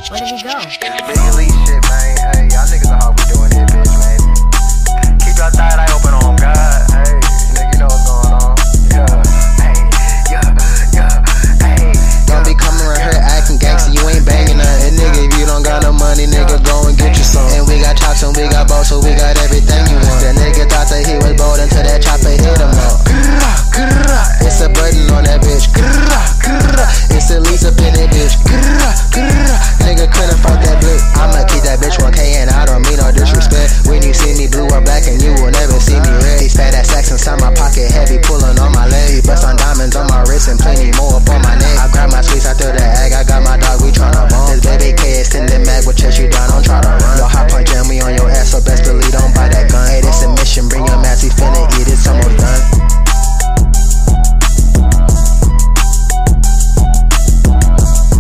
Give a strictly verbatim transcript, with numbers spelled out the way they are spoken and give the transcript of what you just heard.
Where did he go? Big elite shit, man. Hey, y'all niggas know how we doing it, bitch, man. Keep your third eye